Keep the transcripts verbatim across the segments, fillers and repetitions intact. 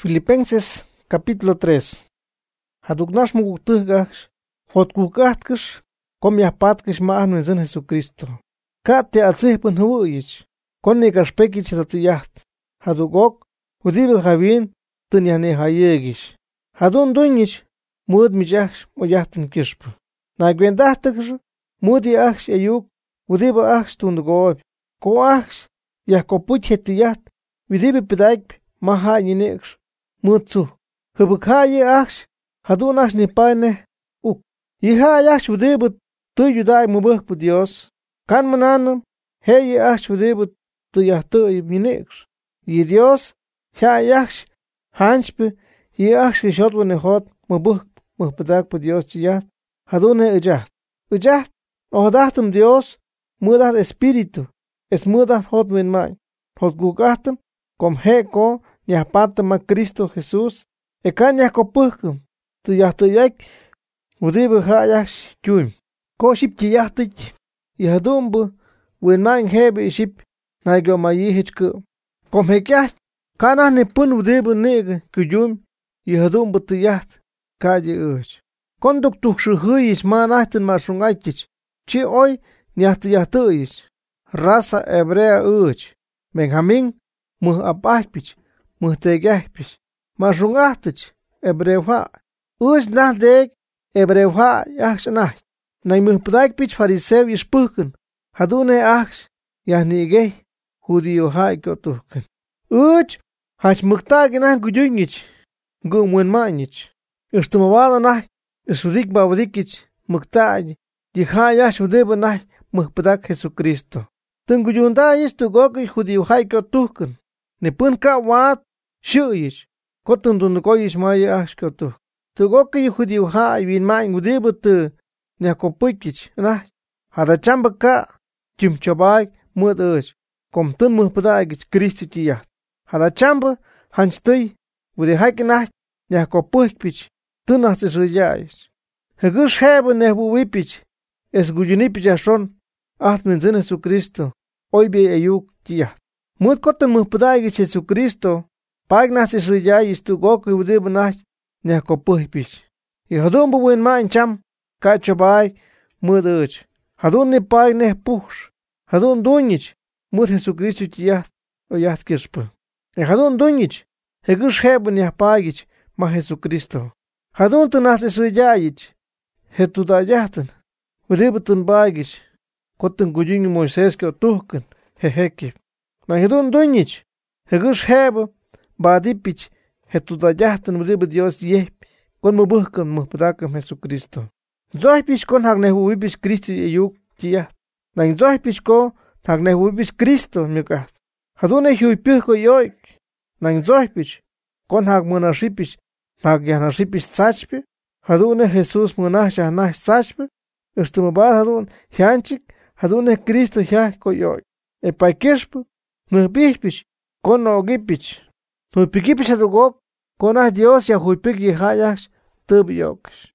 Filipenses capítulo tres. Hadugnash mugutugach, hotgugachkish, kom yahpatkish ma'an zin Jesucristo. Kate atzihpun huich, kon negaspekich tatiyaht. Hadugok, udibe javin, tunyane hayegish. Hadun dunyich, mud mijach, moyahtin kishp. Nagwendachtikish, mudi achs ayuk, udibe achs tundugob. Ko achs, yahkopuch hetiyat, udibe pedaik, maha yineksh, mutsu. Hubukhaye achs, hadun achs nipane, uk. Yiha achs udibe tu yuday mubuk Dios. Kan mananum, heye achs udibe tu yahtu yineksh. Y Dios, ya achs, hanchpe, y achs shotwane hot, mubuk, mupedak po Dios chiyat. Hadune ujat. Ujat, ohdatum Dios, mudat espíritu, es mudat hot winmai. Hot gugatum, kom heko, nyahpatama Cristo Jesús, e kan yahkopukum, tu yahtuyak, udibe hayash kyum. Ko ship chiyahtik, yahadumbu, winmai hebe ship, naigo mayihichku. Kom hekyah, kanah nipun udibe nege, kuyum, yahadumbu tu yaht, kaje uch. Konduk tukshuhuish manahtin mashungaikich, chi oi nyahtiyahtuish. Raza hebrea uch, Benjamín, muh apahpich, muh tegahpich, mashungahtich, hebreuha. Uch nahdeg, hebreuha yahshanah. Nay muh pdaikpich fariseu yishpuhken, hadune achs, yahnigeh, judío haikotuhken. Uch, hach muktaginah guyuynich, gumwenmanich. Ishtumawada nah, Isudik babadikich, muktaj, yihayash udeba nah, muhpadak Jesucristo. Tunguyundayis tu goki judío haiko tuhken. Nipun ka wat, shuyish, kotundundukoyish maya ashkotu. Tu goki judío hai win main udeba tu, nyakopukich, nah, hada chamba ka, chimchabay, mud uch, kom tun muhpadagich Cristo chiyat. Hada chamba, hanchtui, ude haike nah, nyakopukich, tunas es reyais. Hegush hebe nebu wipich, es guyunipich ashon, atmen zin Jesucristo, hoy be ayuk tia. Mut kotten muhpadagis Jesucristo, pagnas es reyais tu goku udibanach, neakopuhpich. Y hadun buwin main cham, kachabay, muduch. Hadun ne pag neh push, hadun dunyich, mut Jesucristo tiat, oyat kirspa. Y hadun dunyich, hegush hebe neapagich, ma Jesucristo. Hadun tunas es reyayich, hetudayahtan, udibutun bagish, kotten guyun Moisés ke otuhken, heheki. Na hedun dunyich, hegush hebe, badipich, hetudayahtan udibut Dios yeh, kon mubuhken muhpadakam Jesucristo. Zohpich kon hagnehu wibich Cristo yeyuk kiyah. Na zohpich ko hagnehu wibich Cristo myukat. Hadun e huypihko yoik. Na zohpich kon hagmunashipich, Nagyanashipich tzachpe, hadune Jesús munach yahnach tzachpe, ustumabad hadun hianchik, hadune Cristo yah koyoy. E paikishpe, nuhpihpich, kon ogipich, nuhpikipich hadugok, konah Dios yahuipik yehayach, tubiyokish.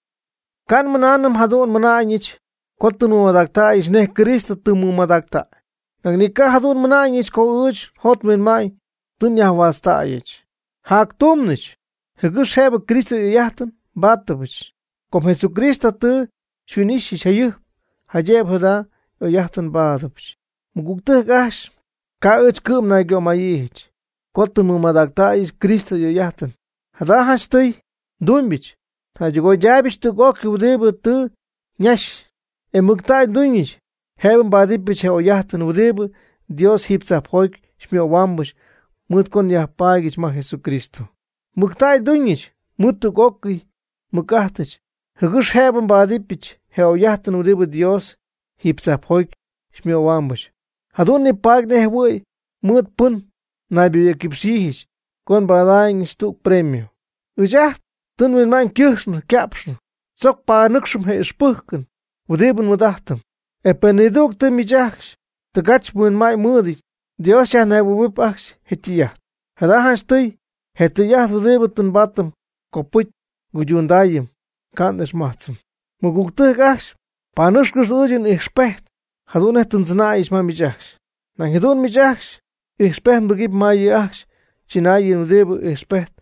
Kan mananam hadun mananyich, kotunu madakta ish neh Cristo tumu madakta. Nagnika hadun mananyich ko uch, hotmin may, tunyah wasta ich. Hak tumnich. Hegush hebe Cristo yahtan, batabich. Kom Jesucristo tu, shunishi shayuh, hajeb hada, yahtan badabich. Muguktuh gash, ka uch kum na gyo mayich. Kotu mumadakta is Cristo yahtan. Hada hashtui, dumbich. Hajugo jabich tu goki udebu tu, nyash. E mugtai dunyish, heben badibich he yahtan udebu, Dios hipzap hoik, shmio wambush, mutkon yahpagich ma Jesucristo. Muktai dunyich, mutu goki, mukahtich. Hegush heben badipich, heo yahtan udibu Dios, hipzap hoik, shmio wambush. Hadun ni pag nehwui, mut pun, nabi ekipsihish, kon badain stuk premio. Ujaht, tun win man kyushn, kapshn, sok pa nukshum he spuhken, udibun mudahtam. E peniduk te mijachsh, te gach win mai mudik, Dios ya nebu wipachsh, hetiyah. Hadahan stui, hetiyah udibutun batam, koput, guyundayim, kandesh mahtsum. Muguktuh gachsh, panushkus ujin ihspeht, hadun ehtun znaish ma mijachsh. Nang hedun mijachsh, ihspeht begib ma yiachsh, chinayin udibu ihspeht,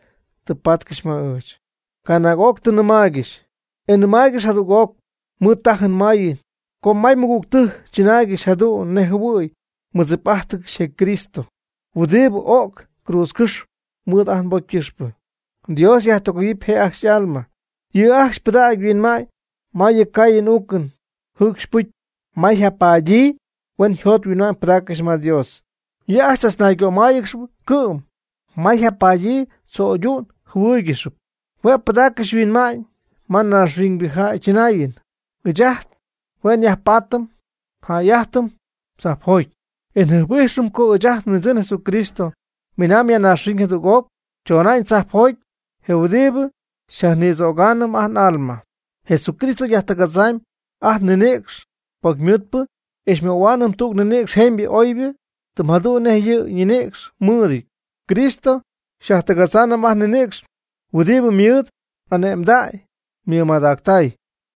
tepatkish ma uch. Kanagok tenemagish. Enemagish hadugok. Mutahan mayin. Kom may muguktuh chinagish hadu nehubuy. Muzipahtuk she Cristo. Udib ok cruzkush mudahan bokishpu. Dios ya tokuyip he aksh alma. Yu aksh pedag win may. May kayin ukun. Hukshput. May hapaji. Wen hiot winan pedakish ma Dios. Yu aksh tas naigyo mayiksh kum. May hapaji so jun huwigishp. We pedakish win may. Man na ring biha chinayin. Ujaht. Wen yah patam. Ha yahtam. Saphoy. En huwishum ko ujaht mizin Jesucristo. Minam ya na ring hedugok. Chonain saphoy. Heudib. Shahnizoganam ahn alma. Jesucristo yahtagazaim. Ah neneksh. Pagmutpu. Ish me wanam tuk neneksh hembi oibi. Tumhadu nehye neneksh mudik. Cristo. Shahtagazanam ah neneksh. Udib miut. Anem dai. Miumadaktai.